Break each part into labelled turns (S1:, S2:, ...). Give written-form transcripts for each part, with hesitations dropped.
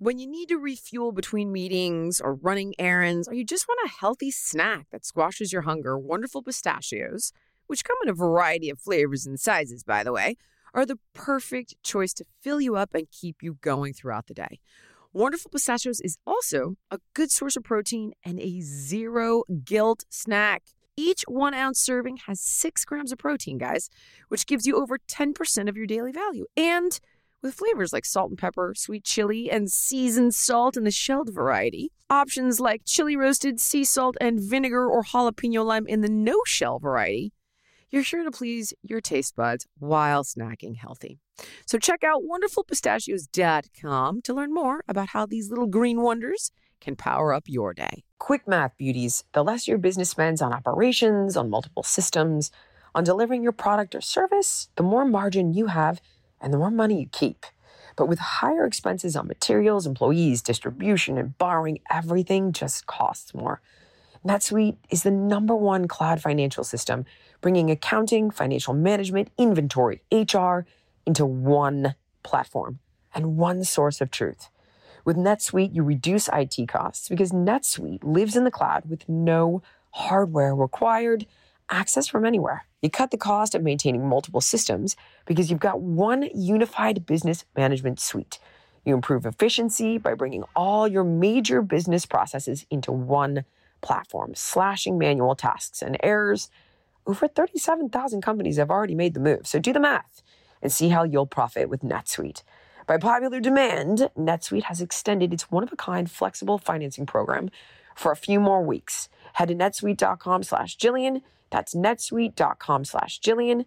S1: When you need to refuel between meetings or running errands, or you just want a healthy snack that squashes your hunger, Wonderful Pistachios, which come in a variety of flavors and sizes, by the way, are the perfect choice to fill you up and keep you going throughout the day. Wonderful Pistachios is also a good source of protein and a zero guilt snack. Each 1 ounce serving has 6 grams of protein, guys, which gives you over 10% of your daily value. And with flavors like salt and pepper, sweet chili, and seasoned salt in the shelled variety, options like chili roasted, sea salt, and vinegar or jalapeno lime in the no-shell variety, you're sure to please your taste buds while snacking healthy. So check out wonderfulpistachios.com to learn more about how these little green wonders can power up your day. Quick math, beauties. The less your business spends on operations, on multiple systems, on delivering your product or service, the more margin you have and the more money you keep. But with higher expenses on materials, employees, distribution, and borrowing, everything just costs more. NetSuite is the #1 cloud financial system, bringing accounting, financial management, inventory, HR into one platform and one source of truth. With NetSuite, you reduce IT costs because NetSuite lives in the cloud with no hardware required, access from anywhere. You cut the cost of maintaining multiple systems because you've got one unified business management suite. You improve efficiency by bringing all your major business processes into one platform, slashing manual tasks and errors. Over 37,000 companies have already made the move, so do the math and see how you'll profit with NetSuite. By popular demand, NetSuite has extended its one-of-a-kind flexible financing program for a few more weeks. Head to netsuite.com/Jillian. That's netsuite.com/Jillian.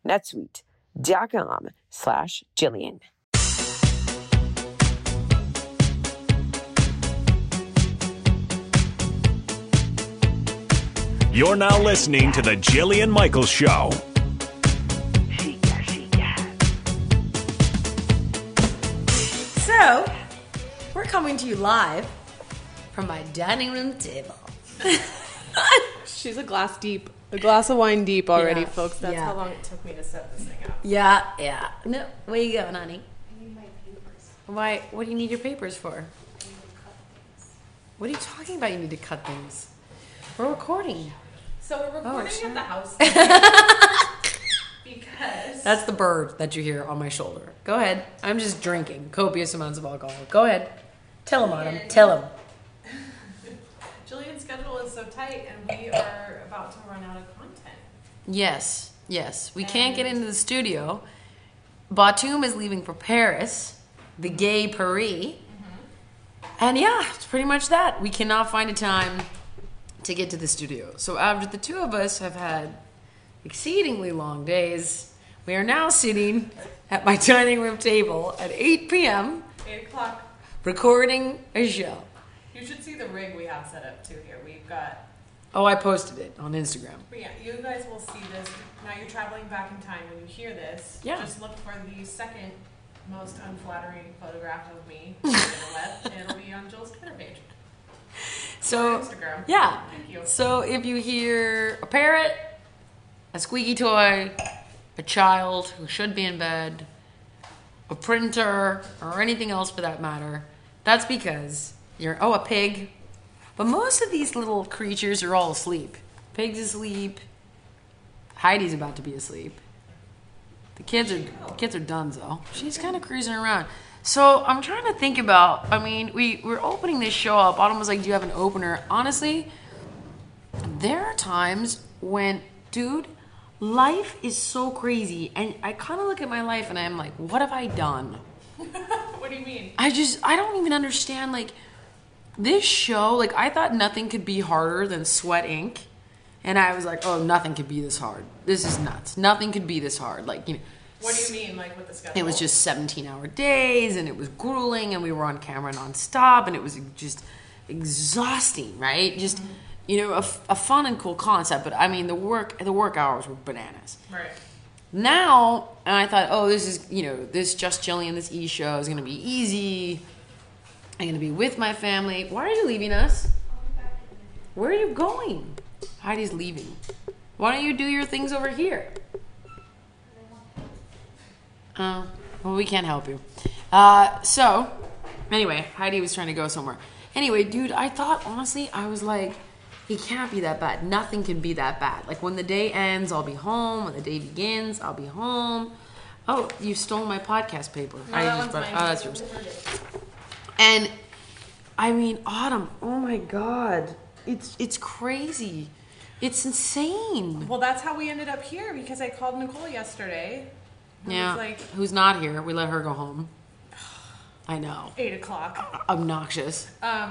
S1: netsuite.com/Jillian.
S2: You're now listening to The Jillian Michaels Show.
S3: So, we're coming to you live from my dining room table.
S4: She's a glass of wine deep already,
S3: Yeah,
S4: folks. That's
S3: yeah.
S4: how long it took me to set this thing up.
S3: Yeah. No, where you going, honey?
S4: I need my papers.
S3: Why? What do you need your papers for?
S4: I need to cut things.
S3: What are you talking about? You need to cut things. We're recording.
S4: So we're recording
S3: sure.
S4: at the house because
S3: That's the bird that you hear on my shoulder. Go ahead. I'm just drinking copious amounts of alcohol. Go ahead. Tell him, Autumn. Tell him.
S4: Jillian's schedule is so tight, and we are about to run out of content.
S3: Yes. We can't get into the studio. Batum is leaving for Paris, the gay Paris. And yeah, it's pretty much that. We cannot find a time to get to the studio. So after the two of us have had exceedingly long days, we are now sitting at my dining room table at 8 p.m.
S4: 8 o'clock.
S3: recording a show.
S4: You should see the rig we have set up too here. We've got.
S3: Oh, I posted it on Instagram.
S4: But yeah, you guys will see this. Now you're traveling back in time when you hear this.
S3: Yeah.
S4: Just look for the second most unflattering photograph of me on the web, and it'll be on Jill's Twitter page.
S3: So,
S4: Or Instagram.
S3: yeah.
S4: Thank you.
S3: So if you hear a parrot, a squeaky toy, a child who should be in bed, a printer, or anything else for that matter, that's because a pig. But most of these little creatures are all asleep. Pig's asleep. Heidi's about to be asleep. The kids are done though. She's kind of cruising around. So I'm trying to think about, we're opening this show up. Autumn was like, do you have an opener? Honestly, there are times when, dude, life is so crazy. And I kind of look at my life and I'm like, what have I done?
S4: What do you mean?
S3: I don't even understand, like, this show, like, I thought nothing could be harder than Sweat Inc. And I was like, oh, nothing could be this hard. This is nuts. Nothing could be this hard. Like, you know.
S4: What do you mean, like, with the schedule?
S3: It was just 17-hour days, and it was grueling, and we were on camera nonstop, and it was just exhausting, right? Just, a fun and cool concept, but, the work hours were bananas.
S4: Right.
S3: Now, and I thought, oh, this is, this Just Jillian, this E-show is going to be easy. I'm going to be with my family. Why are you leaving us? Where are you going? Heidi's leaving. Why don't you do your things over here? Oh, well, we can't help you. So, Anyway, Heidi was trying to go somewhere. Anyway, dude, I thought, honestly, I was like, it can't be that bad. Nothing can be that bad. Like, when the day ends, I'll be home. When the day begins, I'll be home. Oh, you stole my podcast paper.
S4: No, that one's mine.
S3: Oh, that's yours. And, I mean, Autumn, oh my God. It's crazy. It's insane.
S4: Well, that's how we ended up here, because I called Nicole yesterday.
S3: Yeah,
S4: Like,
S3: who's not here. We let her go home. I know.
S4: 8 o'clock.
S3: Obnoxious.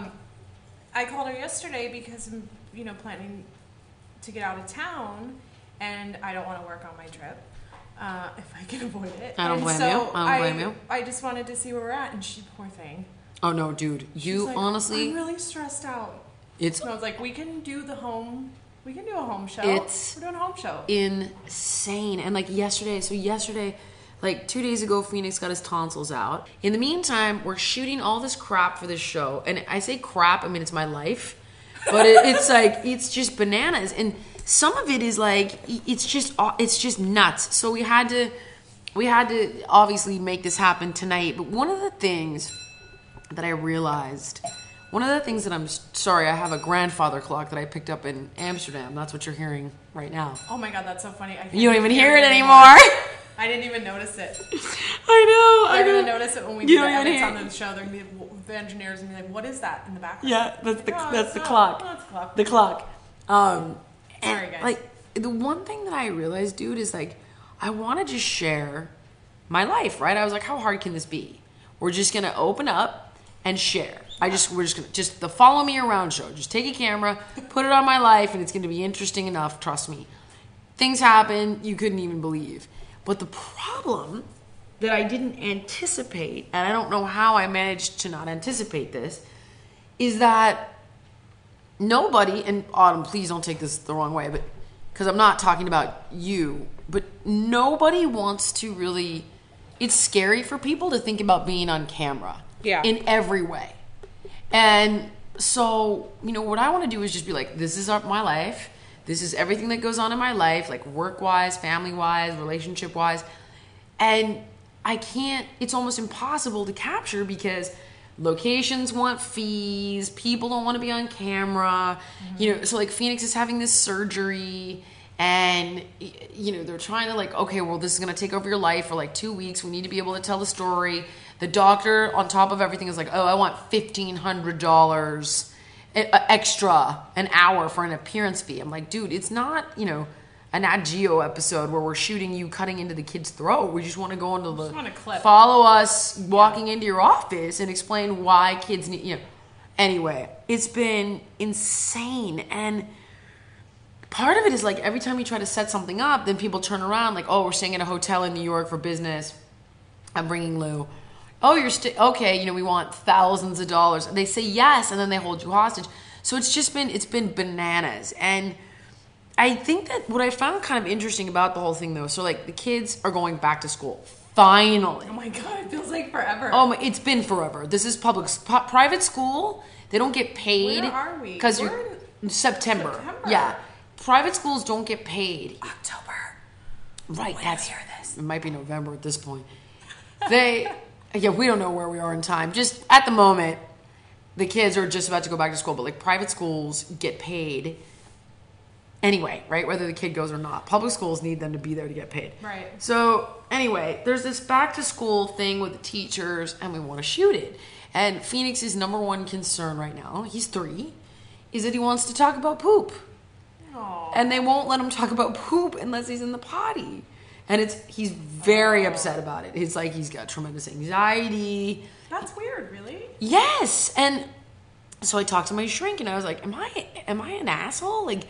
S4: I called her yesterday because I'm, planning to get out of town, and I don't want to work on my trip if I can avoid it.
S3: I don't blame you. I don't blame you.
S4: I just wanted to see where we're at, and she, poor thing.
S3: Oh no, dude. You
S4: like,
S3: honestly,
S4: I'm really stressed out.
S3: it's
S4: And I was like, we can do a home show.
S3: It's
S4: We're doing a home show.
S3: insane. And like yesterday, like 2 days ago, Phoenix got his tonsils out. In the meantime, we're shooting all this crap for this show. And I say crap, I mean, it's my life. But it's like, it's just bananas. And some of it is like, it's just nuts. So we had to obviously make this happen tonight. But one of the things that I realized, one of the things that I'm sorry, I have a grandfather clock that I picked up in Amsterdam. That's what you're hearing right now.
S4: Oh my God, that's so funny.
S3: You don't even hear it anymore.
S4: I didn't even notice it.
S3: I know.
S4: They're going to notice it when we do the edits on the show. They're going to be, the engineers going to be like, what is that in the background?
S3: Yeah, that's the clock.
S4: Oh, that's the clock.
S3: The clock.
S4: Sorry, guys.
S3: Like, the one thing that I realized, dude, is like, I want to just share my life, right? I was like, how hard can this be? We're just going to open up and share. We're just going to, the follow me around show. Just take a camera, put it on my life, and it's going to be interesting enough, trust me. Things happen you couldn't even believe. But the problem that I didn't anticipate, and I don't know how I managed to not anticipate this, is that nobody, and Autumn, please don't take this the wrong way, but because I'm not talking about you, but nobody wants to really, it's scary for people to think about being on camera.
S1: Yeah.
S3: In every way. And so, what I want to do is just be like, this is my life. This is everything that goes on in my life, like work-wise, family-wise, relationship-wise. And I can't, it's almost impossible to capture because locations want fees, people don't want to be on camera. So like Phoenix is having this surgery and, they're trying to like, okay, well, this is going to take over your life for like 2 weeks. We need to be able to tell the story. The doctor, on top of everything, is like, oh, I want $1,500 extra an hour for an appearance fee. I'm like, dude, it's not, a Nat Geo episode where we're shooting you cutting into the kid's throat. We just want to go into follow us walking into your office and explain why kids need, Anyway, it's been insane. And part of it is like every time you try to set something up, then people turn around like, oh, we're staying in a hotel in New York for business. I'm bringing Lou. Oh, you're okay, we want thousands of dollars. They say yes, and then they hold you hostage. So it's been bananas. And I think that what I found kind of interesting about the whole thing, though, so like the kids are going back to school. Finally.
S4: Oh my God, it feels like forever.
S3: Oh, it's been forever. This is private school. They don't get paid.
S4: Where are we?
S3: Because you're in September. Yeah. Private schools don't get paid.
S4: October.
S3: Right.
S4: When that's, I hear this.
S3: It might be November at this point. Yeah, we don't know where we are in time. Just at the moment, the kids are just about to go back to school, but like private schools get paid anyway, right? Whether the kid goes or not. Public schools need them to be there to get paid.
S4: Right.
S3: So anyway, there's this back to school thing with the teachers and we want to shoot it. And Phoenix's number one concern right now, he's 3, is that he wants to talk about poop.
S4: Aww.
S3: And they won't let him talk about poop unless he's in the potty. And he's very upset about it. It's like he's got tremendous anxiety.
S4: That's weird, really?
S3: Yes. And so I talked to my shrink and I was like, am I an asshole? Like,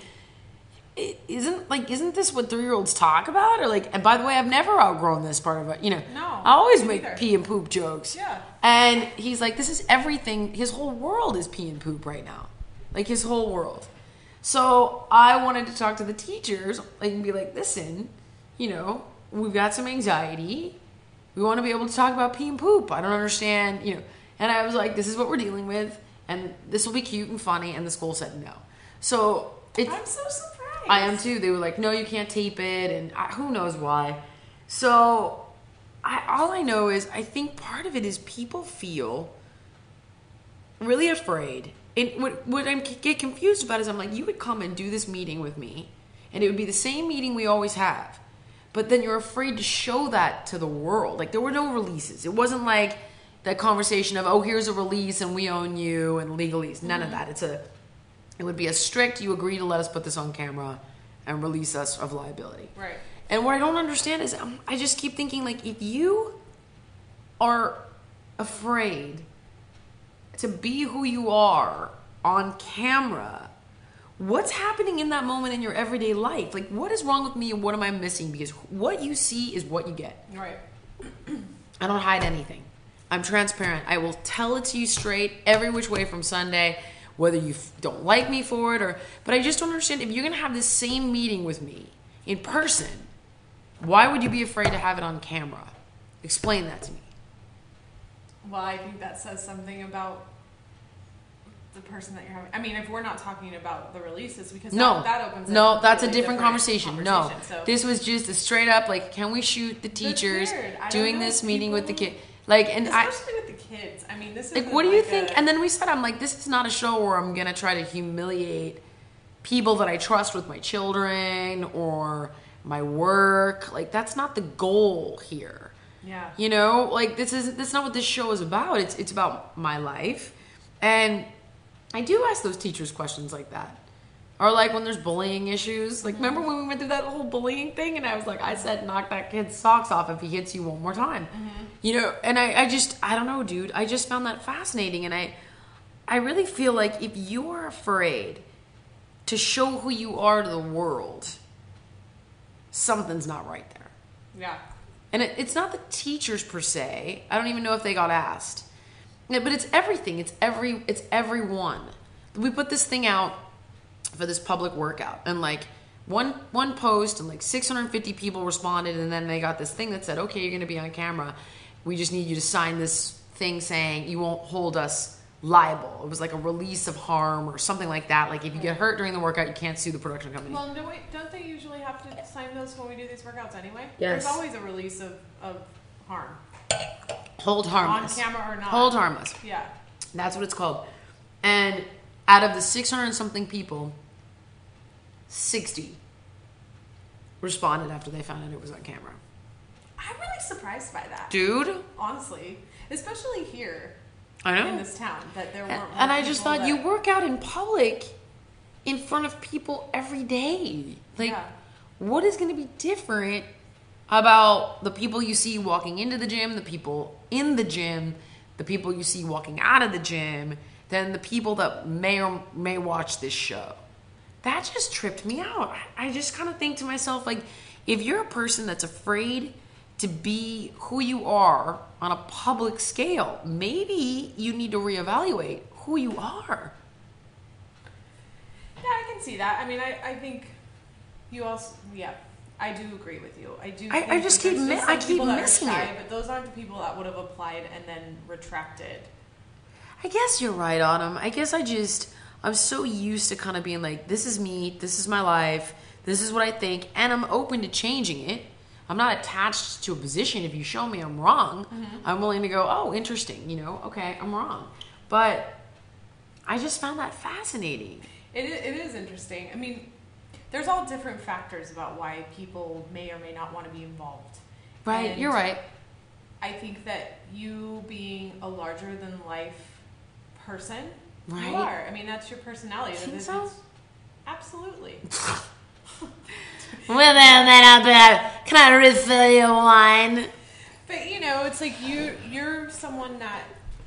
S3: isn't this what 3-year-olds talk about? Or like, and by the way, I've never outgrown this part of it.
S4: No.
S3: I always make
S4: either.
S3: pee and poop jokes.
S4: Yeah.
S3: And he's like, this is everything. His whole world is pee and poop right now. Like his whole world. So I wanted to talk to the teachers and be like, listen, we've got some anxiety. We want to be able to talk about pee and poop. I don't understand, And I was like, this is what we're dealing with, and this will be cute and funny. And the school said no. So
S4: I'm so surprised.
S3: I am too. They were like, no, you can't tape it, and who knows why. So all I know is I think part of it is people feel really afraid. What I get confused about is I'm like, you would come and do this meeting with me, and it would be the same meeting we always have. But then you're afraid to show that to the world. Like, there were no releases. It wasn't like that conversation of, oh, here's a release and we own you and legalese. None of that. It would be a strict, you agree to let us put this on camera and release us of liability.
S4: Right.
S3: And what I don't understand is I just keep thinking, like, if you are afraid to be who you are on camera, what's happening in that moment in your everyday life? Like, what is wrong with me and what am I missing? Because what you see is what you get.
S4: Right.
S3: I don't hide anything. I'm transparent. I will tell it to you straight every which way from Sunday, whether you don't like me for it but I just don't understand. If you're going to have this same meeting with me in person, why would you be afraid to have it on camera? Explain that to me.
S4: Well, I think that says something about the person that you're having. I mean, if we're not talking about the releases, because that opens up
S3: that's a
S4: really
S3: different conversation. No,
S4: so.
S3: This was just a straight up, like, can we shoot the teachers doing this meeting with the kid?
S4: Like, and especially with the kids. I mean, this is
S3: like, what do you think? And then we said, I'm like, this is not a show where I'm gonna try to humiliate people that I trust with my children or my work. Like, that's not the goal here.
S4: Yeah.
S3: You know, like, that's not what this show is about. It's about my life. And I do ask those teachers questions like that. Or like when there's bullying issues. Like, remember when we went through that whole bullying thing? And I said, knock that kid's socks off if he hits you one more time. You know, and I don't know, dude. I just found that fascinating. And I really feel like if you are afraid to show who you are to the world, something's not right there.
S4: Yeah.
S3: And it's not the teachers per se. I don't even know if they got asked. But it's everything. It's everyone. We put this thing out for this public workout, and like one post and like 650 people responded, and then they got this thing that said, okay, you're going to be on camera. We just need you to sign this thing saying you won't hold us liable. It was like a release of harm or something like that. Like, if you get hurt during the workout, you can't sue the production company.
S4: Well, don't they usually have to sign those when we do these workouts anyway?
S3: Yes.
S4: There's always a release of harm.
S3: Hold harmless.
S4: On camera or not.
S3: Hold harmless.
S4: Yeah.
S3: That's what it's called. And out of the 600 and something people, 60 responded after they found out it was on camera.
S4: I'm really surprised by that.
S3: Dude.
S4: Honestly. Especially here.
S3: I know.
S4: In this town. That there weren't more
S3: and I just thought,
S4: that...
S3: you work out in public in front of people every day. Like,
S4: yeah.
S3: What is going to be different about the people you see walking into the gym, the people in the gym, the people you see walking out of the gym, than the people that may or may watch this show? That just tripped me out. I just kind of think to myself, like, if you're a person that's afraid to be who you are on a public scale, maybe you need to reevaluate who you are.
S4: Yeah, I can see that. I mean, I think you also, yeah, I do agree with you. I do.
S3: I just keep missing it.
S4: But those aren't the people that would have applied and then retracted.
S3: I guess you're right, Autumn. I guess I'm so used to kind of being like, this is me, this is my life, this is what I think, and I'm open to changing it. I'm not attached to a position. If you show me I'm wrong, I'm willing to go, oh, interesting, okay, I'm wrong. But I just found that fascinating.
S4: It is interesting. I mean, there's all different factors about why people may or may not want to be involved.
S3: Right,
S4: and
S3: you're right.
S4: I think that you being a larger-than-life person,
S3: right.
S4: You are. I mean, that's your personality.
S3: Think so?
S4: Absolutely.
S3: Well, then, can I refill your wine?
S4: But, it's like you're someone that,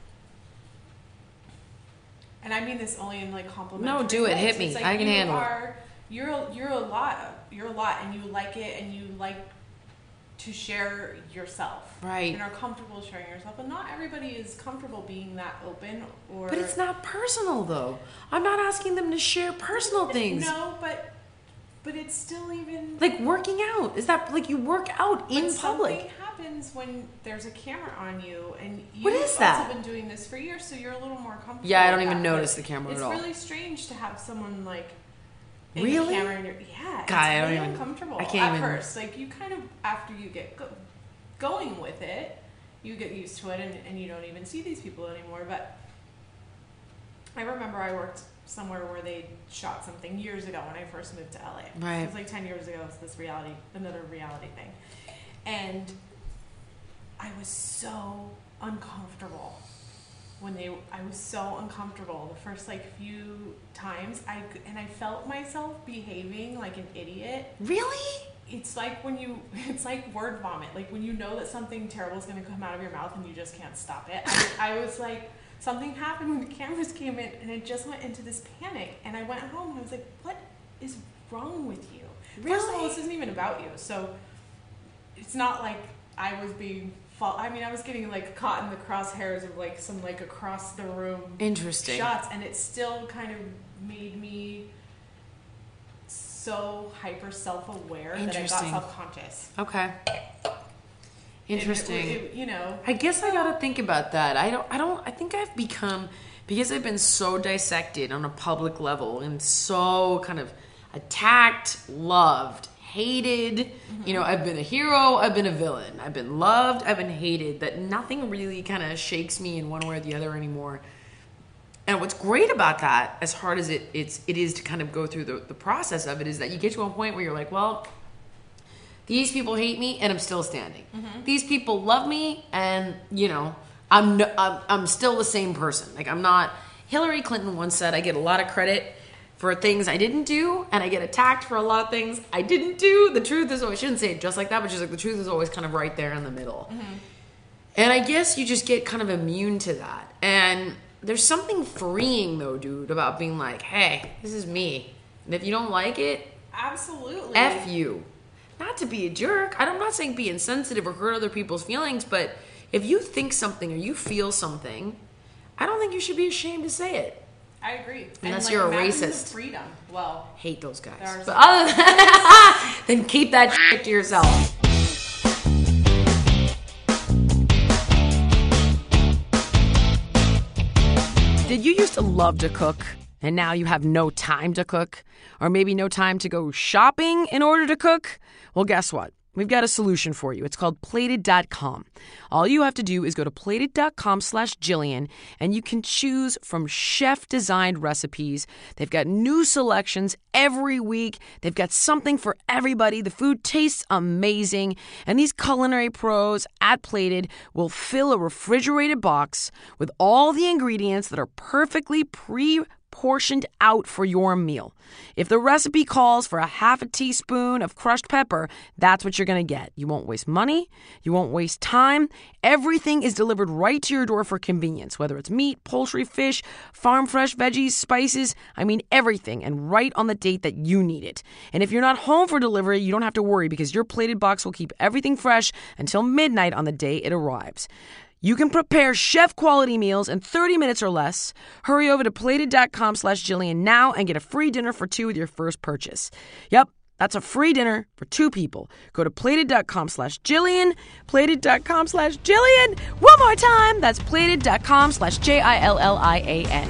S4: and I mean this only in like complimentary.
S3: No, do it.
S4: ways.
S3: Hit me.
S4: It's like
S3: I can handle
S4: it. You're a lot, and you like it, and you like to share yourself.
S3: Right.
S4: And are comfortable sharing yourself. But not everybody is comfortable being that open or...
S3: But it's not personal, though. I'm not asking them to share personal things.
S4: No, but it's still even...
S3: Like working out. Is that like you work out in public?
S4: Something happens when there's a camera on you, and
S3: what is that?
S4: also been doing this for years, so you're a little more comfortable.
S3: Yeah, I don't
S4: with
S3: even
S4: that.
S3: notice the camera at all.
S4: It's really strange to have someone like...
S3: Really?
S4: The camera in your, yeah,
S3: God, I don't
S4: really
S3: even...
S4: uncomfortable
S3: I can't
S4: at
S3: even...
S4: first. Like, you kind of, after you get going with it, you get used to it, and you don't even see these people anymore, but I remember I worked somewhere where they shot something years ago when I first moved to LA.
S3: Right.
S4: It was like 10 years ago. It's this another reality thing. And I was so uncomfortable I was so uncomfortable the first like few times. I felt myself behaving like an idiot.
S3: Really?
S4: It's like it's like word vomit. Like when you know that something terrible is going to come out of your mouth and you just can't stop it. I was like, something happened when the cameras came in, and I just went into this panic. And I went home and I was like, what is wrong with you?
S3: Really?
S4: First of all, this isn't even about you. So it's not like I was being I was getting like caught in the crosshairs of like some like across the room
S3: Interesting
S4: shots, and it still kind of made me so hyper self-aware that I got self-conscious.
S3: Okay. Interesting.
S4: It,
S3: I guess I gotta think about that. I think I've become, because I've been so dissected on a public level and so kind of attacked, loved, hated. Mm-hmm. I've been a hero, I've been a villain. I've been loved, I've been hated. That nothing really kind of shakes me in one way or the other anymore. And what's great about that, as hard as it is to kind of go through the process of it, is that you get to a point where you're like, well, these people hate me and I'm still standing. Mm-hmm. These people love me and, I'm still the same person. Like, I'm not... Hillary Clinton once said, I get a lot of credit for things I didn't do, and I get attacked for a lot of things I didn't do. The truth is always... I shouldn't say it just like that, but just like the truth is always kind of right there in the middle. Mm-hmm. And I guess you just get kind of immune to that. And there's something freeing, though, dude, about being like, hey, this is me. And if you don't like it...
S4: Absolutely.
S3: F you. Not to be a jerk. I'm not saying be insensitive or hurt other people's feelings, but if you think something or you feel something, I don't think you should be ashamed to say it.
S4: I agree.
S3: Unless you're a racist.
S4: The freedom. Well,
S3: hate those guys.
S4: But
S3: other than that, then keep that shit to yourself. Did you used to love to cook, and now you have no time to cook? Or maybe no time to go shopping in order to cook? Well, guess what? We've got a solution for you. It's called Plated.com. All you have to do is go to Plated.com/Jillian, and you can choose from chef-designed recipes. They've got new selections every week. They've got something for everybody. The food tastes amazing. And these culinary pros at Plated will fill a refrigerated box with all the ingredients that are perfectly portioned out for your meal. If the recipe calls for a half a teaspoon of crushed pepper, that's what you're going to get. You won't waste money. You won't waste time. Everything is delivered right to your door for convenience, whether it's meat, poultry, fish, farm fresh veggies, spices, everything, and right on the date that you need it. And if you're not home for delivery, you don't have to worry because your Plated box will keep everything fresh until midnight on the day it arrives. You can prepare chef-quality meals in 30 minutes or less. Hurry over to Plated.com/Jillian now and get a free dinner for two with your first purchase. Yep, that's a free dinner for two people. Go to Plated.com/Jillian, Plated.com/Jillian. One more time, that's Plated.com/Jillian.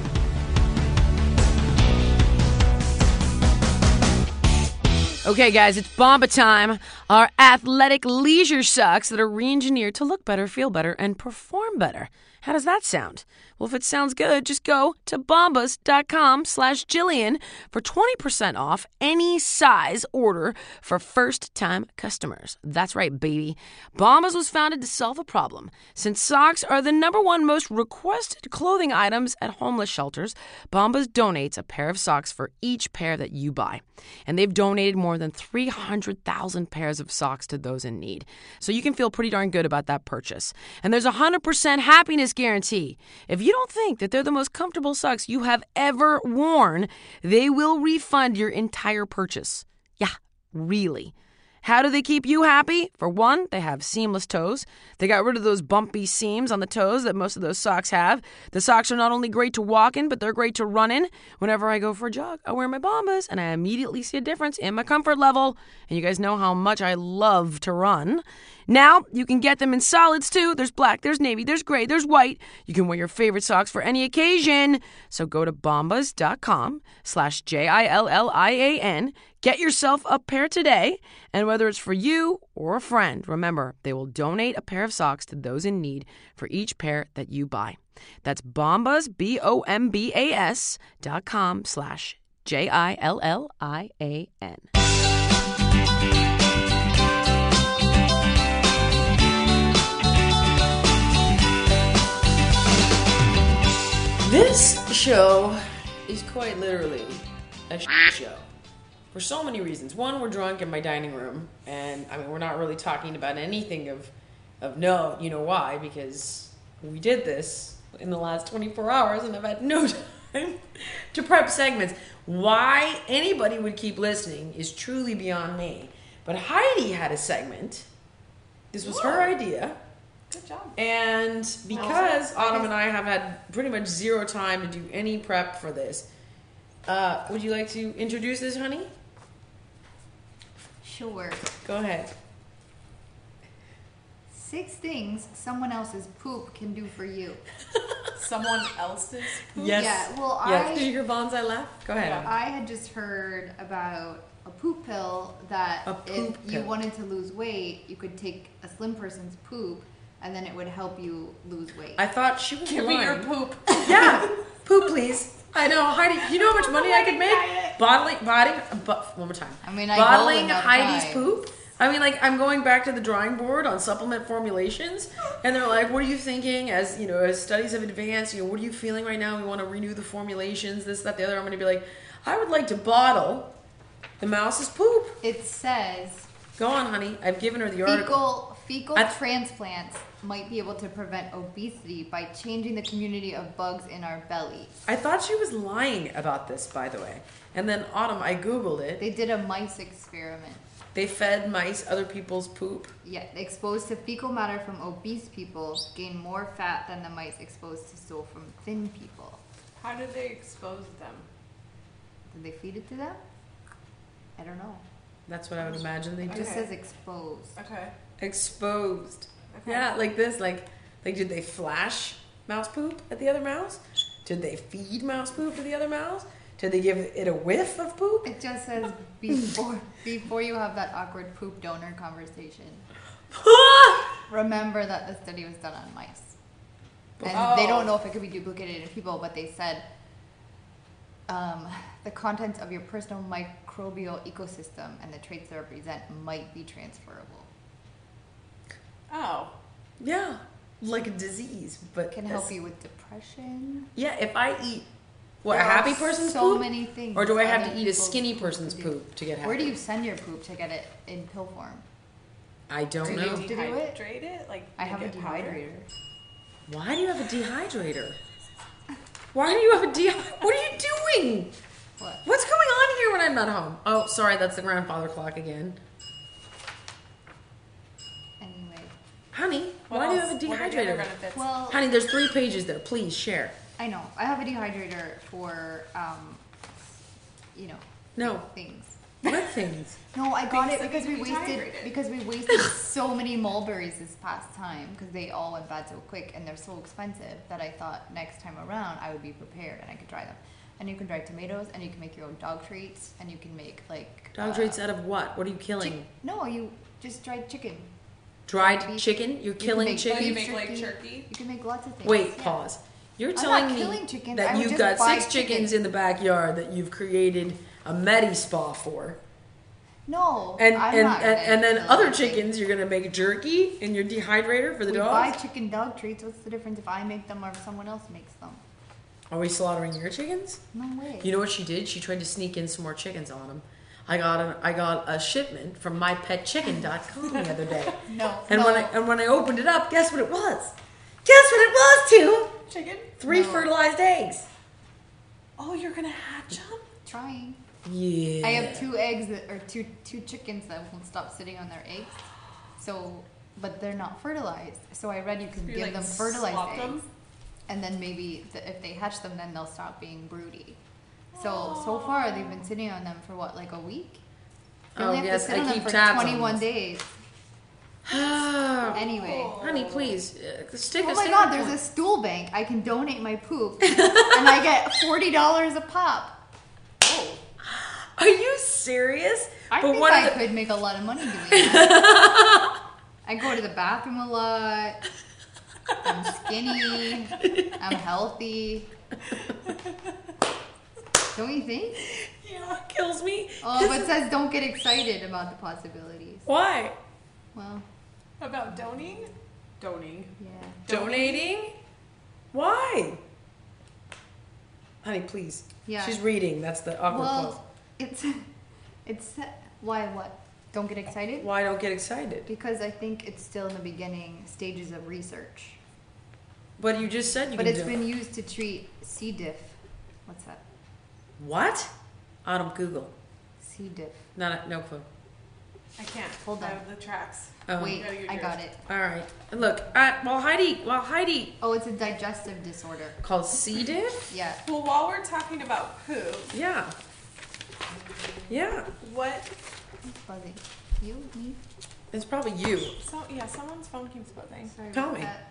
S3: Okay, guys, it's Bomba time. Our athletic leisure socks that are re-engineered to look better, feel better, and perform better. How does that sound? Well, if it sounds good, just go to bombas.com/Jillian for 20% off any size order for first-time customers. That's right, baby. Bombas was founded to solve a problem. Since socks are the #1 most requested clothing items at homeless shelters, Bombas donates a pair of socks for each pair that you buy. And they've donated more than 300,000 pairs of socks to those in need. So you can feel pretty darn good about that purchase. And there's a 100% happiness guarantee. If you don't think that they're the most comfortable socks you have ever worn, they will refund your entire purchase. Yeah, really. How do they keep you happy? For one, they have seamless toes. They got rid of those bumpy seams on the toes that most of those socks have. The socks are not only great to walk in, but they're great to run in. Whenever I go for a jog, I wear my Bombas, and I immediately see a difference in my comfort level. And you guys know how much I love to run. Now, you can get them in solids, too. There's black, there's navy, there's gray, there's white. You can wear your favorite socks for any occasion. So go to bombas.com/Jillian. Get yourself a pair today. And whether it's for you or a friend, remember, they will donate a pair of socks to those in need for each pair that you buy.
S1: That's Bombas, BOMBAS.com/JILLIAN.
S3: This show is quite literally a show. For so many reasons. One, we're drunk in my dining room, and I mean, we're not really talking about anything of note. You know why? Because we did this in the last 24 hours, and I've had no time to prep segments. Why anybody would keep listening is truly beyond me. But Heidi had a segment. This was her idea.
S4: Good job.
S3: And because Autumn and I have had pretty much zero time to do any prep for this, would you like to introduce this, honey?
S5: Sure.
S3: Go ahead.
S5: 6 things someone else's poop can do for you.
S4: Someone else's poop?
S3: Yes.
S5: Yeah, well,
S3: Yes. Did you hear Bonsai laugh? Go ahead.
S4: Yeah.
S5: I had just heard about a poop pill that
S3: A poop
S5: if
S3: pill.
S5: you wanted to lose weight, you could take a slim person's poop, and then it would help you lose weight.
S3: I thought she was
S4: Give me your
S3: lying.
S4: poop.
S3: Yeah, poop, please. I know, Heidi. You know how much money I could make bottling. One more time.
S5: I mean, I
S3: bottling
S5: go enough
S3: Heidi's
S5: times.
S3: poop. I mean, like, I'm going back to the drawing board on supplement formulations, and they're like, "What are you thinking? As you know, as studies have advanced, you know, what are you feeling right now? We want to renew the formulations, this, that, the other." I'm going to be like, "I would like to bottle the mouse's poop."
S5: It says
S3: Go on, honey. I've given her the article.
S5: fecal
S3: I-
S5: transplants might be able to prevent obesity by changing the community of bugs in our bellies.
S3: I thought she was lying about this, by the way. And then Autumn, I googled it.
S5: They did a mice experiment.
S3: They fed mice other people's poop.
S5: Yeah, exposed to fecal matter from obese people gain more fat than the mice exposed to stool from thin people.
S4: How did they expose them?
S5: Did they feed it to them? I don't know.
S3: That's what I would imagine they
S5: It
S3: did.
S5: just
S4: Okay.
S5: says exposed.
S4: Okay.
S3: Exposed.
S4: Okay.
S3: Yeah, like this. Like, did they flash mouse poop at the other mouse? Did they feed mouse poop to the other mouse? Did they give it a whiff of poop?
S5: It just says before you have that awkward poop donor conversation, remember that the study was done on mice. And they don't know if it could be duplicated in people, but they said the contents of your personal microbial ecosystem and the traits they represent might be transferable.
S4: Oh.
S3: Yeah, like a disease, but
S5: Can help you with depression.
S3: Yeah, if I eat a
S5: There
S3: happy
S5: are
S3: person's
S5: so
S3: poop,
S5: many things
S3: or do I have
S5: other
S3: to eat a
S5: people's
S3: skinny
S5: poop
S3: person's
S5: to do.
S3: poop to get happy?
S5: Where do you send your poop to get it in pill form?
S3: I don't
S5: Do
S3: know.
S5: you- to do it?
S4: Dehydrate it? Like
S5: I have a
S4: make it powder?
S5: dehydrator.
S3: Why do you have a dehydrator? Why do you have a What are you doing?
S5: What?
S3: What's going on here when I'm not home? Oh, sorry, that's the grandfather clock again.
S5: Anyway.
S3: Honey,
S4: What
S3: why do you
S4: else?
S3: have a
S4: What are the other
S3: dehydrator?
S4: benefits?
S5: Well,
S3: Honey, there's 3 pages there. Please share.
S5: I know. I have a dehydrator for,
S3: No.
S5: things.
S3: What things?
S5: No, I got
S4: Things
S5: it
S4: that
S5: because
S4: make
S5: we
S4: you
S5: wasted
S4: dehydrated.
S5: so many mulberries this past time because they all went bad so quick and they're so expensive that I thought next time around I would be prepared and I could dry them. And you can dry tomatoes and you can make your own dog treats and you can make like
S3: Dog treats out of what? What are you killing?
S5: No, you just dried chicken.
S3: Dried
S5: beef.
S3: chicken? You're
S5: can
S3: killing
S5: make
S3: chicken?
S4: Oh, you
S5: beef
S4: make like turkey?
S5: You can make lots of things.
S3: Wait,
S5: yeah.
S3: pause. You're
S5: I'm
S3: telling
S5: not
S3: me
S5: killing chickens,
S3: that
S5: I would
S3: you've
S5: just
S3: got
S5: buy
S3: 6 chickens
S5: chicken.
S3: in the backyard that you've created a medi spa for.
S5: No,
S3: And
S5: I'm
S3: and,
S5: not
S3: and, and then
S5: gonna
S3: other
S5: kill
S3: chickens, you're gonna make jerky in your dehydrator for the
S5: We
S3: dogs.
S5: buy chicken dog treats. What's the difference if I make them or if someone else makes them?
S3: Are we slaughtering your chickens?
S5: No way.
S3: You know what she did? She tried to sneak in some more chickens on them. I got a shipment from mypetchicken.com the other day.
S5: No.
S3: And
S5: no.
S3: when I opened it up, guess what it was? Guess what it was, too?
S4: Chicken?
S3: 3
S5: No.
S3: fertilized eggs.
S4: Oh, you're gonna hatch them?
S5: Trying.
S3: Yeah.
S5: I have 2 eggs that or two chickens that won't stop sitting on their eggs. So, but they're not fertilized. So I read you can
S4: You,
S5: give
S4: like,
S5: them fertilized
S4: swap
S5: eggs,
S4: them?
S5: and then maybe if they hatch them, then they'll stop being broody. So far they've been sitting on them for what, like a week? You
S3: Oh,
S5: only have
S3: yes,
S5: to sit
S3: I
S5: on them
S3: keep
S5: for
S3: tabs on
S5: 21
S3: this.
S5: days.
S3: Honey,
S5: Anyway.
S3: please stick.
S5: Oh my
S3: stick
S5: God!
S3: with
S5: There's
S3: one.
S5: a stool bank. I can donate my poop, and I get $40 a pop.
S3: Are you serious?
S5: I
S3: But
S5: think
S3: what
S5: I
S3: are the-
S5: could make a lot of money doing that. I go to the bathroom a lot. I'm skinny. I'm healthy. Don't you think?
S3: Yeah, kills me.
S5: Oh, but it says don't get excited about the possibilities.
S3: Why?
S5: Well,
S4: About donating?
S5: yeah.
S3: Donating? Why? Honey, please.
S5: Yeah.
S3: She's reading. That's the awkward pause.
S5: Well, it's why what? Don't get excited?
S3: Why don't get excited?
S5: Because I think it's still in the beginning stages of research.
S3: But you just said you
S5: But
S3: can
S5: it's
S3: do
S5: been
S3: it.
S5: used to treat C. diff. What's that?
S3: What? I don't Google.
S5: C. diff.
S3: No clue.
S4: I can't.
S5: Hold
S4: I
S5: on.
S4: have the tracks.
S3: Oh.
S5: Wait,
S4: gotta use
S5: I
S4: yours.
S5: got it.
S3: All right. Look, while Heidi
S5: Oh, it's a digestive disorder.
S3: called C. diff?
S5: Yeah.
S4: Well, while we're talking about poop,
S3: Yeah. Yeah.
S4: what?
S5: Who's buzzing? You? Me?
S3: It's probably you.
S4: So someone's phone keeps buzzing.
S5: Sorry
S3: Tell
S5: about
S3: me.
S5: that.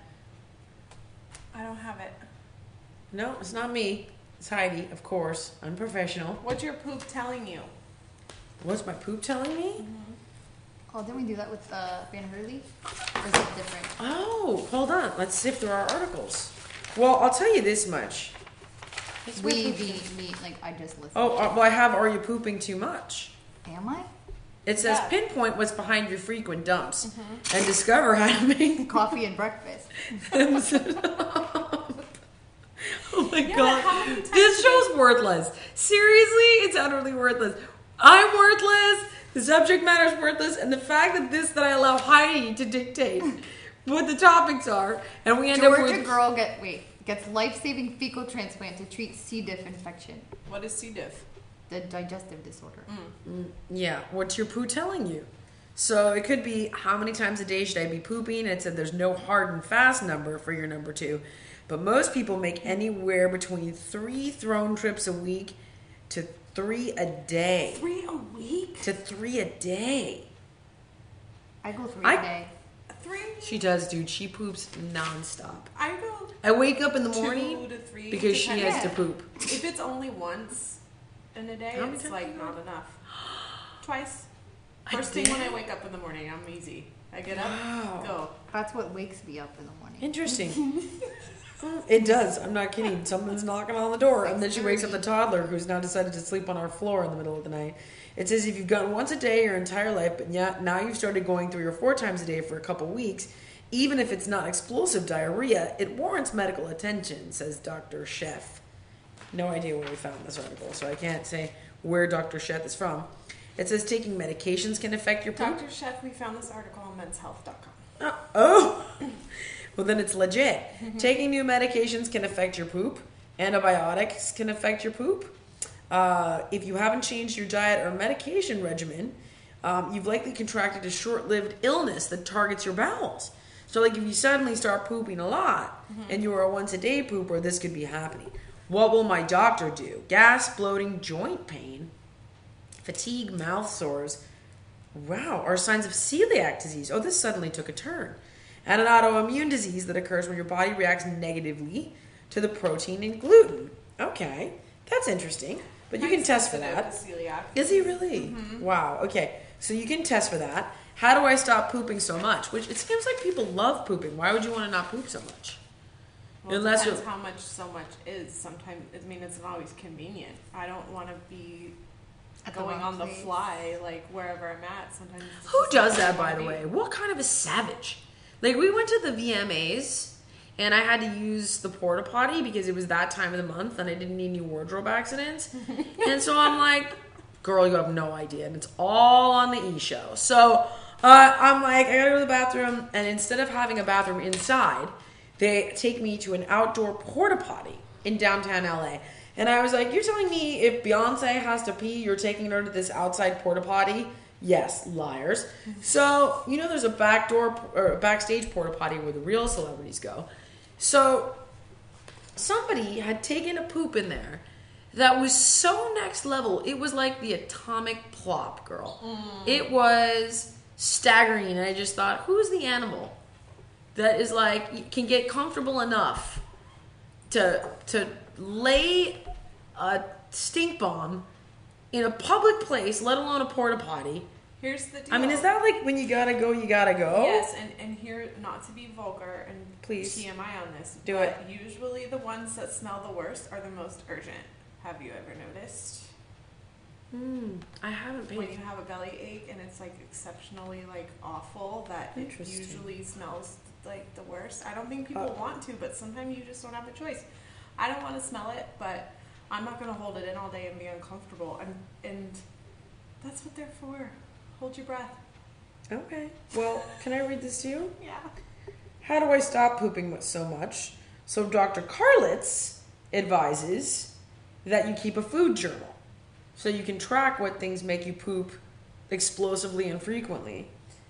S4: I don't have it.
S3: No, it's not me. It's Heidi, of course. Unprofessional.
S4: What's your poop telling you?
S3: What's my poop telling me?
S5: Oh, didn't we do that with Van Hurley? Or is it different?
S3: Oh, hold on. Let's sift through our articles. Well, I'll tell you this much. What's my
S5: We,
S3: poop-
S5: me, like I just listened.
S3: Oh, well, I have Are You Pooping Too Much?
S5: Am I?
S3: It says
S4: Yeah.
S3: pinpoint what's behind your frequent dumps and discover how to make
S5: Coffee and breakfast.
S3: them sit up. Oh my
S4: Yeah,
S3: god.
S4: but how many times
S3: This
S4: do
S3: show's worthless. Seriously, it's utterly worthless. I'm worthless. The subject matter is worthless, and the fact that I allow Heidi to dictate what the topics are, and we end up
S5: Georgia
S3: with
S5: girl gets life-saving fecal transplant to treat C. diff infection,
S4: What is C. diff?
S5: the digestive disorder.
S3: yeah. What's your poo telling you? So it could be how many times a day should I be pooping? And it said there's no hard and fast number for your number 2, but most people make anywhere between 3 throne trips a week to 3 a day.
S4: 3 a week?
S3: To 3 a day.
S5: I go 3
S3: I-
S5: a day.
S4: 3?
S3: She does, dude. She poops nonstop.
S4: I go
S3: I wake up in the
S4: 2
S3: morning
S4: to 3
S3: because she
S4: depending.
S3: has to
S5: Yeah.
S3: poop.
S4: If it's only once in a day,
S3: How many
S4: it's
S3: times
S4: like
S3: do you
S4: not
S3: go?
S4: enough. Twice.
S3: I
S4: First thing when
S3: did?
S4: I wake up in the morning, I'm easy. I get up,
S3: Wow.
S4: go.
S5: That's what wakes me up in the morning.
S3: Interesting. It does. I'm not kidding. Someone's knocking on the door, and then she wakes up the toddler who's now decided to sleep on our floor in the middle of the night. It says if you've gone once a day your entire life, but yeah, now you've started going 3 or 4 times a day for a couple weeks, even if it's not explosive diarrhea, it warrants medical attention, says Dr. Chef. No idea where we found this article, so I can't say where Dr. Chef is from. It says taking medications can affect your poop.
S4: Dr. Chef, we found this article on menshealth.com.
S3: Oh! Well, then it's legit. Taking new medications can affect your poop. Antibiotics can affect your poop. If you haven't changed your diet or medication regimen, you've likely contracted a short-lived illness that targets your bowels. So, like, if you suddenly start pooping a lot and you are a once-a-day pooper, this could be happening. What will my doctor do? Gas, bloating, joint pain, fatigue, mouth sores. Wow, are signs of celiac disease. Oh, this suddenly took a turn. And an autoimmune disease that occurs when your body reacts negatively to the protein in gluten. Okay, that's interesting. But you can test for that.
S4: Celiac.
S3: Is he really? Wow, okay. So you can test for that. How do I stop pooping so much? Which it seems like people love pooping. Why would you want to not poop so much?
S4: Well,
S3: Unless
S4: it depends
S3: you're-
S4: how much so much is. Sometimes, I mean, it's not always convenient. I don't want to be
S5: At the
S4: going
S5: wrong
S4: on the
S5: place.
S4: fly, like wherever I'm at. Sometimes. it's
S3: Who
S4: just
S3: does
S4: where I
S3: that, by
S4: wanna
S3: the
S4: be.
S3: way? What kind of a savage? Like, we went to the VMAs, and I had to use the porta potty because it was that time of the month, and I didn't need any wardrobe accidents. And so I'm like, girl, you have no idea. And it's all on the e-show. So I'm like, I gotta go to the bathroom, and instead of having a bathroom inside, they take me to an outdoor porta potty in downtown LA. And I was like, you're telling me if Beyonce has to pee, you're taking her to this outside porta potty? Yes, liars. So, you know, there's a backdoor or a backstage porta potty where the real celebrities go. So, somebody had taken a poop in there that was so next level. It was like the atomic plop, girl. It was staggering. And I just thought, who's the animal that is like, can get comfortable enough to lay a stink bomb in a public place, let alone a porta potty,
S4: Here's the deal.
S6: I mean, is that like when you gotta go, you gotta go?
S4: Yes, and here, not to be vulgar and
S6: Please.
S4: TMI on this,
S6: Do
S4: but
S6: it.
S4: usually the ones that smell the worst are the most urgent. Have you ever noticed?
S6: I haven't
S4: When
S6: paid.
S4: you have a belly ache and it's like exceptionally like awful, that it
S6: Interesting.
S4: usually smells like the worst. I don't think people want to, but sometimes you just don't have a choice. I don't want to smell it, but I'm not going to hold it in all day and be uncomfortable. And that's what they're for. Hold your breath.
S6: Okay. Well, can I read this to you?
S4: Yeah.
S6: How do I stop pooping so much? So Dr. Karlitz advises that you keep a food journal so you can track what things make you poop explosively and frequently.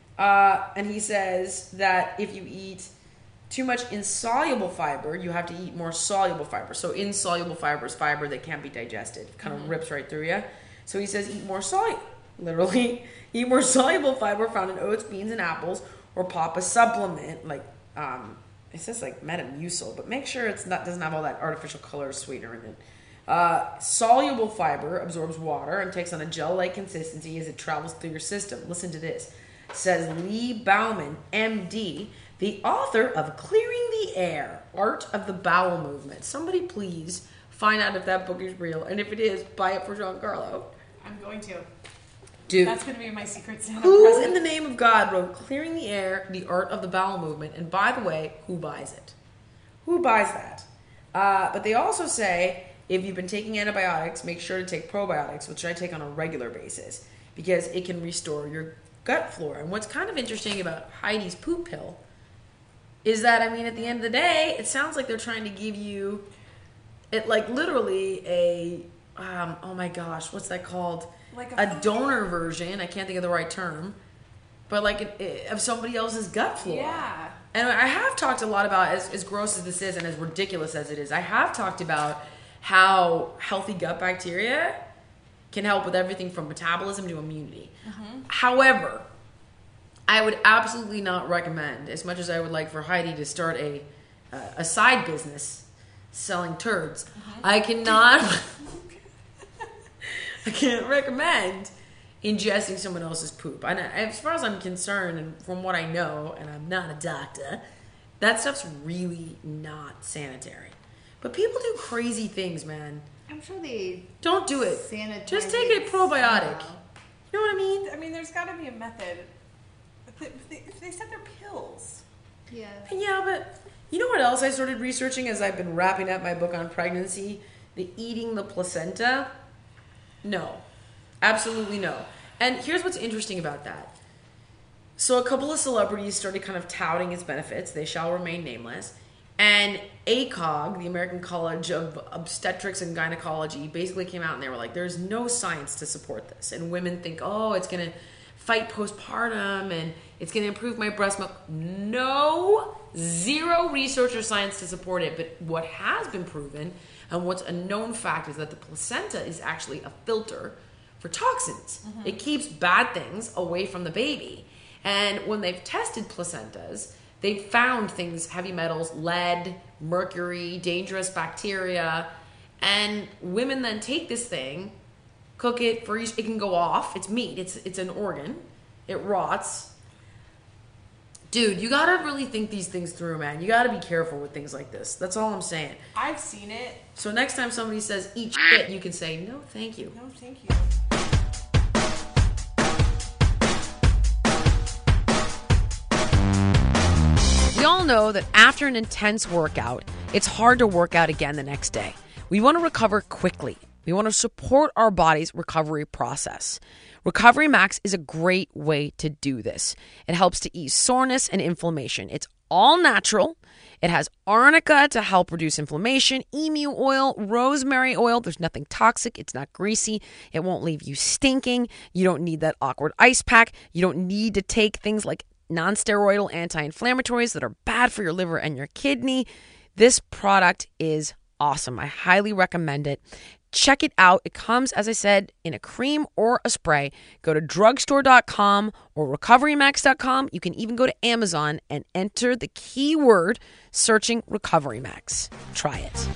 S6: And he says that if you eat too much insoluble fiber, you have to eat more soluble fiber. So insoluble fiber is fiber that can't be digested. Kind of rips right through you. So he says eat more literally, eat more soluble fiber found in oats, beans, and apples, or pop a supplement like it says like Metamucil, but make sure it's not doesn't have all that artificial color sweetener in it. Soluble fiber absorbs water and takes on a gel-like consistency as it travels through your system. Listen to this. Says Lee Bauman, MD, the author of Clearing the Air, Art of the Bowel Movement. Somebody please find out if that book is real, and if it is, buy it for Giancarlo.
S4: I'm going to.
S6: Dude,
S4: That's going to be my secret Santa
S6: who
S4: present.
S6: in the name of God wrote Clearing the Air, the Art of the Bowel Movement? And by the way, who buys it? Who buys that? But they also say if you've been taking antibiotics, make sure to take probiotics, which I take on a regular basis, because it can restore your gut flora. And what's kind of interesting about Heidi's poop pill is that, I mean, at the end of the day, it sounds like they're trying to give you it like literally a oh my gosh, what's that called?
S4: Like
S6: a donor version. I can't think of the right term, but like of somebody else's gut flora.
S4: Yeah.
S6: And I have talked a lot about, as gross as this is and as ridiculous as it is, I have talked about how healthy gut bacteria can help with everything from metabolism to immunity. However, I would absolutely not recommend, as much as I would like for Heidi to start a side business selling turds, I cannot I can't recommend ingesting someone else's poop. And as far as I'm concerned, and from what I know, and I'm not a doctor, that stuff's really not sanitary. But people do crazy things, man.
S5: I'm sure they
S6: Don't do it.
S5: sanitize
S6: Just take a probiotic.
S5: somehow.
S6: You know what I mean?
S4: I mean, there's got to be a method. They said they're pills.
S5: Yeah.
S6: Yeah, but you know what else I started researching as I've been wrapping up my book on pregnancy? The eating the placenta. No. Absolutely no. And here's what's interesting about that. So a couple of celebrities started kind of touting its benefits. They shall remain nameless. And ACOG, the American College of Obstetrics and Gynecology, basically came out and they were like, there's no science to support this. And women think, oh, it's going to fight postpartum and it's going to improve my breast milk. No, zero research or science to support it. But what has been proven and what's a known fact is that the placenta is actually a filter for toxins. It keeps bad things away from the baby. And when they've tested placentas, they've found things, heavy metals, lead, mercury, dangerous bacteria. And women then take this thing, cook it, it can go off. It's meat. It's an organ. It rots. Dude, you gotta really think these things through, man. You gotta be careful with things like this. That's all I'm saying.
S4: I've seen it.
S6: So next time somebody says eat shit, you can say, no, thank you.
S4: No, thank you.
S1: We all know that after an intense workout, it's hard to work out again the next day. We want to recover quickly. We want to support our body's recovery process. Recovery Max is a great way to do this. It helps to ease soreness and inflammation. It's all natural. It has arnica to help reduce inflammation, emu oil, rosemary oil. There's nothing toxic. It's not greasy. It won't leave you stinking. You don't need that awkward ice pack. You don't need to take things like non-steroidal anti-inflammatories that are bad for your liver and your kidney. This product is awesome. I highly recommend it. Check it out. It comes, as I said, in a cream or a spray. Go to drugstore.com or recoverymax.com. You can even go to Amazon and enter the keyword searching Recovery Max. Try it.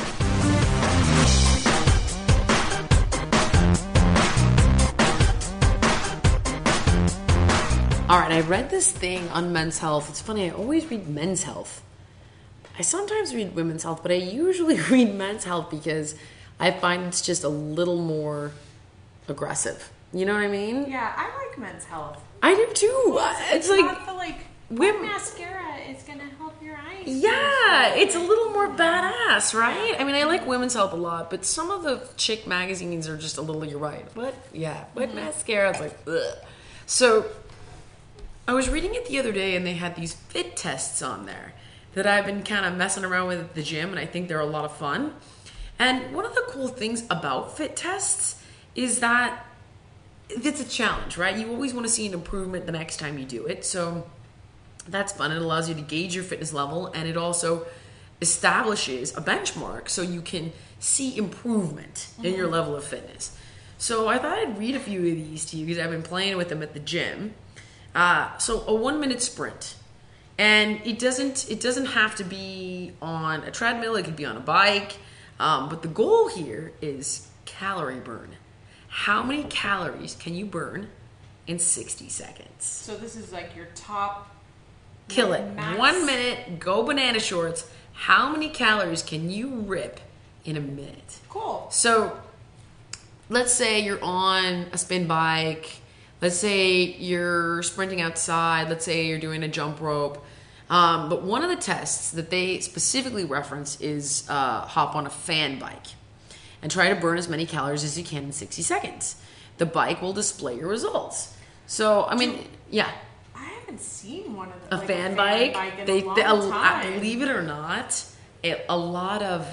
S3: All right, I read this thing on Men's Health. It's funny, I always read Men's Health. I sometimes read Women's Health, but I usually read Men's Health because I find it's just a little more aggressive. You know what I mean?
S4: Yeah, I like Men's Health.
S3: I do too.
S4: Well,
S3: It's
S4: not
S3: like
S4: the like
S3: women-
S4: mascara is gonna help your eyes.
S3: yeah, it's a little more badass, right? I mean, I like Women's Health a lot, but some of the chick magazines are just a little, you're right. What? Yeah, what mascara? It's like, ugh. So, I was reading it the other day, and they had these fit tests on there that I've been kind of messing around with at the gym, and I think they're a lot of fun. And one of the cool things about fit tests is that it's a challenge, right? You always want to see an improvement the next time you do it. So that's fun. It allows you to gauge your fitness level, and it also establishes a benchmark so you can see improvement in your level of fitness. So I thought I'd read a few of these to you because I've been playing with them at the gym. So a 1-minute sprint. And it doesn't have to be on a treadmill. It could be on a bike. But the goal here is calorie burn. How many calories can you burn in 60 seconds?
S4: So this is like your top.
S3: Kill it.
S4: max-
S3: 1 minute, go banana shorts. How many calories can you rip in a minute?
S4: Cool.
S3: So let's say you're on a spin bike. Let's say you're sprinting outside. Let's say you're doing a jump rope. But one of the tests that they specifically reference is hop on a fan bike and try to burn as many calories as you can in 60 seconds. The bike will display your results. So, I mean, yeah,
S4: I haven't seen one of the,
S3: a fan bike.
S4: in a long time.
S3: Believe it or not, a lot of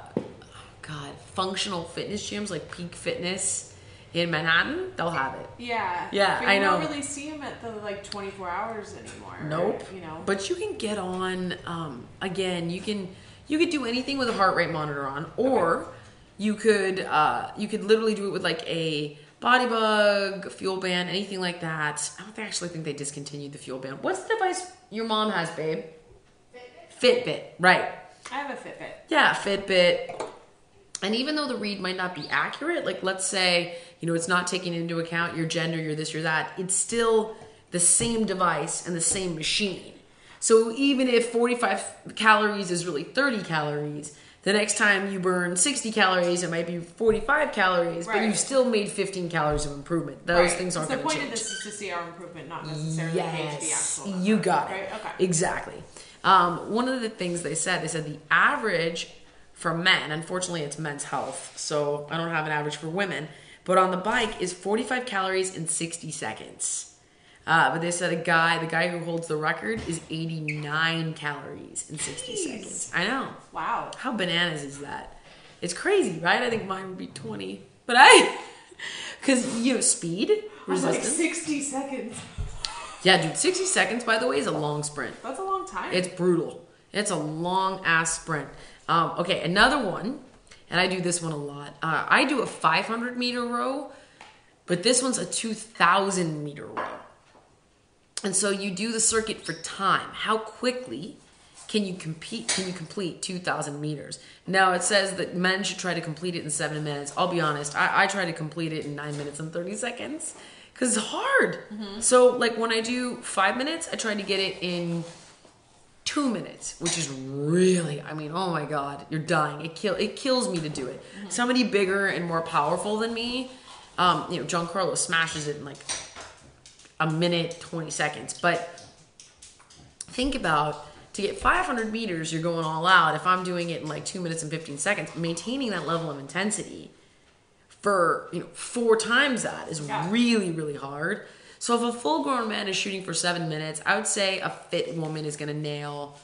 S3: functional fitness gyms like Peak Fitness in Manhattan, they'll have it.
S4: Yeah.
S3: Yeah,
S4: but
S3: I
S4: you
S3: know.
S4: don't really see them at the like 24 hours anymore.
S3: Nope.
S4: You know.
S3: But you can get on. Again, you could do anything with a heart rate monitor on, or you could literally do it with like a Body Bug, Fuel Band, anything like that. I don't actually think they discontinued the Fuel Band. What's the device your mom has, babe? Fitbit, right?
S4: I have a Fitbit.
S3: Yeah, Fitbit. And even though the read might not be accurate, like let's say, it's not taking into account your gender, your this, your that, it's still the same device and the same machine. So even if 45 calories is really 30 calories, the next time you burn 60 calories, it might be 45 calories, but
S4: Right.
S3: you've still made 15 calories of improvement. Those
S4: Right.
S3: things aren't
S4: So
S3: going to
S4: the
S3: change.
S4: point of this is to see our improvement, not necessarily gauge the
S3: Yes,
S4: actual number,
S3: you got it.
S4: right? Okay.
S3: Exactly. One of the things they said the average for men, unfortunately it's Men's Health, so I don't have an average for women, but on the bike is 45 calories in 60 seconds. But they said the guy who holds the record is 89 calories in 60 seconds. I know.
S4: Wow.
S3: How bananas is that? It's crazy, right? I think mine would be 20. But because, speed,
S4: I was like
S3: resistance.
S4: 60 seconds.
S3: Yeah, dude, 60 seconds, by the way, is a long sprint.
S4: That's a long time.
S3: It's brutal. It's a long-ass sprint. Okay, another one, and I do this one a lot. I do a 500-meter row, but this one's a 2,000-meter row. And so you do the circuit for time. How quickly can you complete 2,000 meters? Now, it says that men should try to complete it in 7 minutes. I'll be honest, I try to complete it in 9 minutes and 30 seconds because it's hard.
S4: Mm-hmm.
S3: So, like, when I do 5 minutes, I try to get it in 2 minutes, which is really, oh my God, you're dying. It kills me to do it.
S4: Mm-hmm.
S3: Somebody bigger and more powerful than me, John Carlos smashes it in like a minute, 20 seconds. But think about, to get 500 meters, you're going all out. If I'm doing it in like 2 minutes and 15 seconds, maintaining that level of intensity for 4 times that is really, really hard. So if a full-grown man is shooting for 7 minutes, I would say a fit woman is going to nail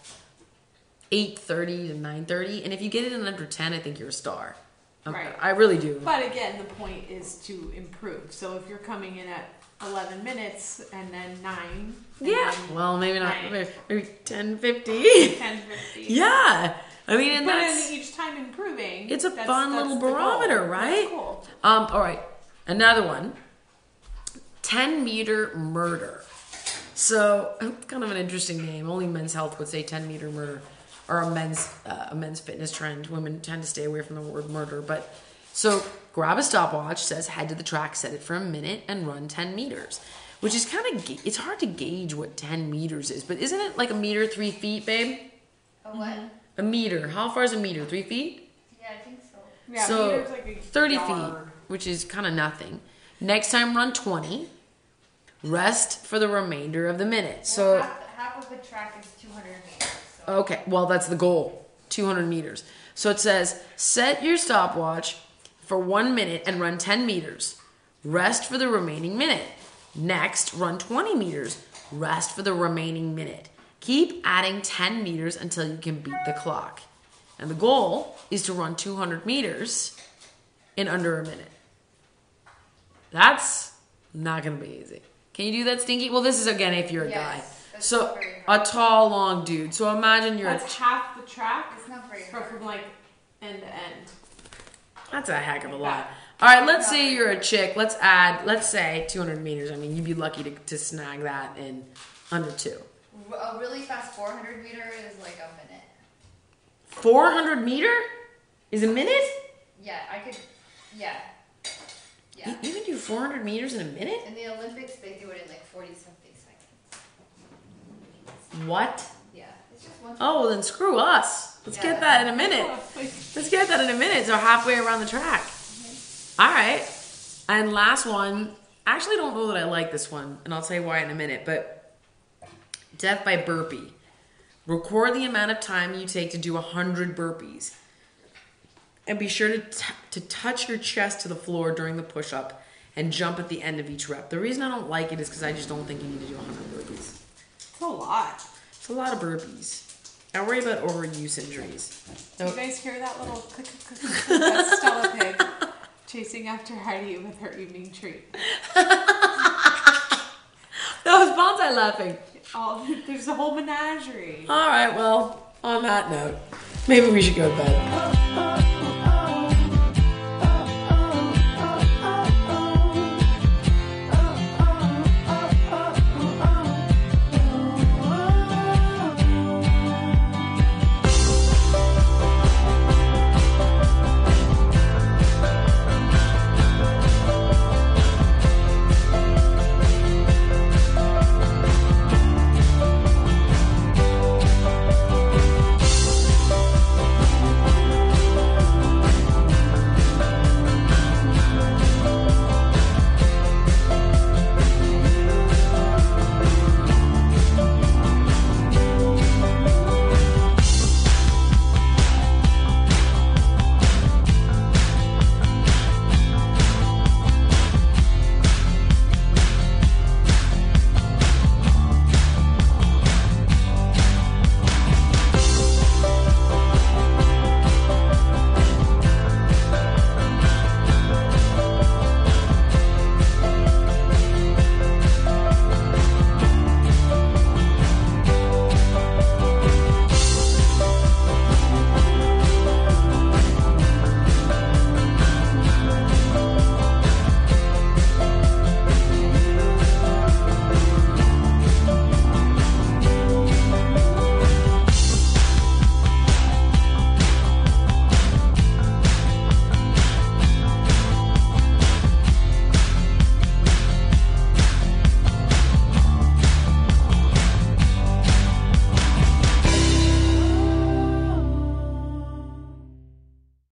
S3: 8:30 to 9:30. And if you get it in under 10, I think you're a star.
S4: Right.
S3: I really do.
S4: But again, the point is to improve. So if you're coming in at 11 minutes and then 9. And
S3: Yeah.
S4: then
S3: Well, maybe not.
S4: 9,
S3: Maybe 10:50.
S4: 10:50.
S3: Yeah. And
S4: But
S3: that's...
S4: then each time improving.
S3: It's a fun little
S4: the goal.
S3: barometer, right?
S4: That's cool.
S3: All right. Another one. 10-meter murder. So, it's kind of an interesting name. Only Men's Health would say 10-meter murder, or a men's fitness trend. Women tend to stay away from the word murder. But so grab a stopwatch, says head to the track, set it for a minute, and run 10 meters. which is kind of, it's hard to gauge what 10 meters is, but isn't it like a meter, 3 feet, babe?
S5: A what?
S3: A meter. How far is a meter? 3 feet?
S5: Yeah, I think so.
S4: Yeah,
S3: So
S4: meter's like a
S3: 30 feet,
S4: yard.
S3: which is kind of nothing. Next time, run 20. Rest for the remainder of the minute. So,
S5: Well, half of the track is 200 meters. So.
S3: okay, well, that's the goal, 200 meters. So it says, set your stopwatch for 1 minute and run 10 meters. Rest for the remaining minute. Next, run 20 meters. Rest for the remaining minute. Keep adding 10 meters until you can beat the clock. And the goal is to run 200 meters in under a minute. That's not going to be easy. Can you do that, Stinky? Well, this is, again, if you're a guy.
S5: That's
S3: So,
S5: not very hard.
S3: a tall, long dude. So imagine you're
S4: That's half the track
S5: It's not very
S4: from
S5: hard.
S4: like end to end.
S3: That's a heck of a lot. All right, let's say you're a chick. Let's say 200 meters. I mean, you'd be lucky to snag that in under 2.
S5: A really fast 400 meter is like a minute.
S3: 400 meter is a minute?
S5: Yeah, I could. Yeah. Yeah.
S3: You can do 400 meters in a minute?
S5: In the Olympics, they do it in like 40 something seconds.
S3: What?
S5: Yeah. It's just one.
S3: Oh, well then screw us. Let's
S5: Yeah.
S3: get that in a minute. Let's get that in a minute. So halfway around the track. All right. And last one. I actually don't know that I like this one, and I'll tell you why in a minute, but death by burpee. Record the amount of time you take to do 100 burpees. And be sure to touch your chest to the floor during the push-up and jump at the end of each rep. The reason I don't like it is because I just don't think you need to do 100 burpees.
S4: It's a lot.
S3: It's a lot of burpees. I worry about overuse injuries.
S4: Do you guys hear that little click, click, click, click, click? That's Stella Pig chasing after Heidi with her evening treat.
S3: That was Bonsai laughing.
S4: Oh, there's a whole menagerie.
S3: All right, well, on that note, maybe we should go to bed.